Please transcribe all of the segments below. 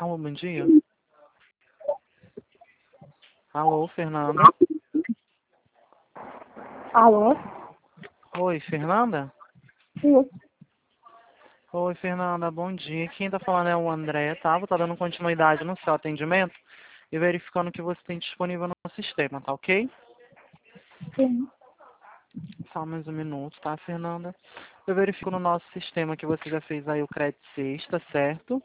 Alô, bom dia. Alô, Fernanda. Alô? Oi, Fernanda? Isso. Oi, Fernanda, bom dia. Quem tá falando é o André, tá? Vou tá dando continuidade no seu atendimento e verificando o que você tem disponível no sistema, tá ok? Sim. Só mais um minuto, tá, Fernanda? Eu verifico no nosso sistema que você já fez aí o crédito sexta, certo?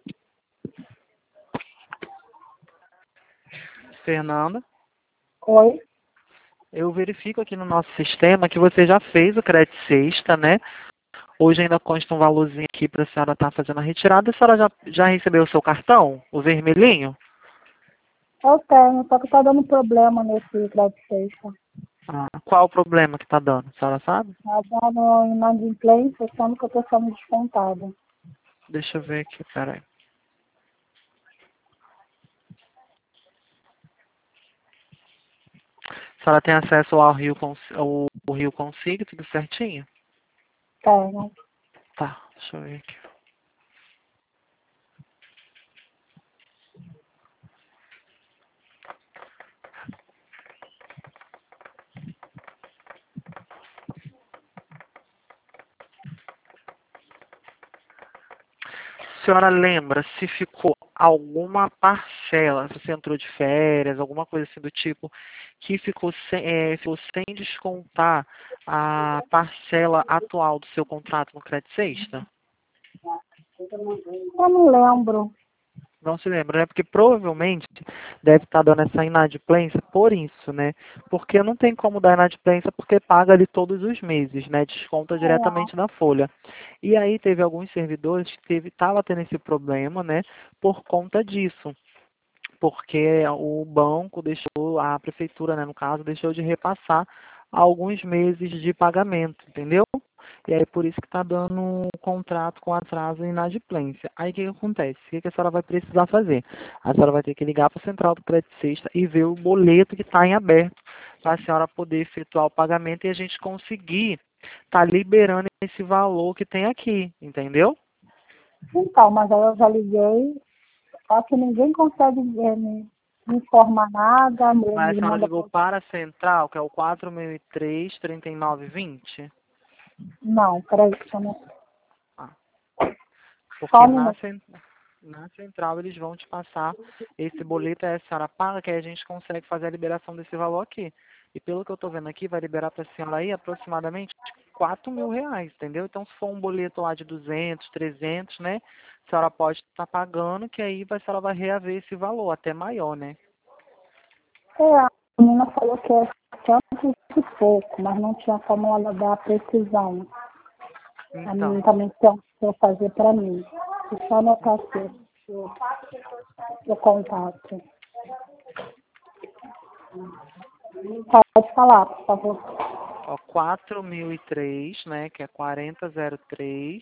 Fernanda? Oi? Eu verifico aqui no nosso sistema que você já fez o crédito sexta, né? Hoje ainda consta um valorzinho aqui para a senhora estar fazendo a retirada. A senhora já recebeu o seu cartão, o vermelhinho? Eu tenho, só que tá dando problema nesse crédito sexta. Ah, qual o problema que está dando? A senhora sabe? Tá dando inadimplência, sendo que eu tô sendo descontada. Deixa eu ver aqui, peraí. A senhora tem acesso ao Rio Consigo, tudo certinho? Tenho. Tá, deixa eu ver aqui. A senhora lembra se ficou alguma parcela, se você entrou de férias, alguma coisa assim do tipo, que ficou sem descontar a parcela atual do seu contrato no crédito sexta? Eu não lembro. Não se lembra, né? Porque provavelmente deve estar dando essa inadimplência por isso, né? Porque não tem como dar inadimplência porque paga ali todos os meses, né? Desconta diretamente na folha. E aí teve alguns servidores que estava tendo esse problema, né? Por conta disso. Porque o banco deixou, a prefeitura, né, no caso, deixou de repassar alguns meses de pagamento, entendeu? E aí por isso que está dando um contrato com atraso e inadimplência. Aí o que acontece? O que a senhora vai precisar fazer? A senhora vai ter que ligar para a central do crédito sexta e ver o boleto que está em aberto para a senhora poder efetuar o pagamento e a gente conseguir estar liberando esse valor que tem aqui, entendeu? Então, mas aí eu já liguei, só que ninguém consegue me informar nada, Mas a me senhora manda... ligou para a central, que é o 4003-3920? Não, peraí, deixa eu... Ah, Só porque um minuto. na central eles vão te passar esse boleto, a senhora paga, que aí a gente consegue fazer a liberação desse valor aqui. E pelo que eu estou vendo aqui, vai liberar para a senhora aí aproximadamente R$ 4.000, entendeu? Então, se for um boleto lá de 200, 300, né? A senhora pode estar pagando, que aí a senhora vai reaver esse valor, até maior, né? A menina falou que é 100 e pouco, mas não tinha como ela dar a precisão. A menina Então, também quer fazer para mim. Deixa eu anotar aqui o contato. Pode falar, por favor. ó, 4003, né? Que é 4003.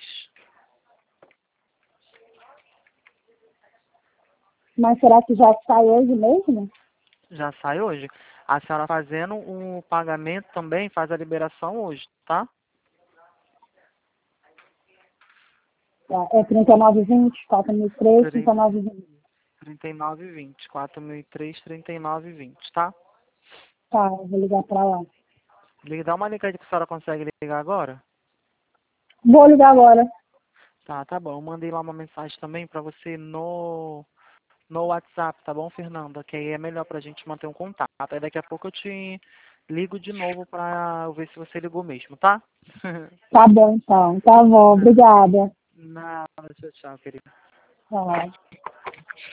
Mas será que já sai hoje mesmo? Já sai hoje. A senhora fazendo o pagamento também faz a liberação hoje, tá? É 39,20, 4.003, Tre- 39,20. 39,20. 4003, 39,20, tá? Tá, eu vou ligar para lá. Dá uma ligadinha que a senhora consegue ligar agora? Vou ligar agora. Tá bom. Eu mandei lá uma mensagem também pra você no WhatsApp, tá bom, Fernanda? Que aí é melhor pra gente manter um contato. Aí daqui a pouco eu te ligo de novo pra eu ver se você ligou mesmo, tá? Tá bom, então. Tá bom, obrigada. Nada, tchau, tchau, querida. Tchau.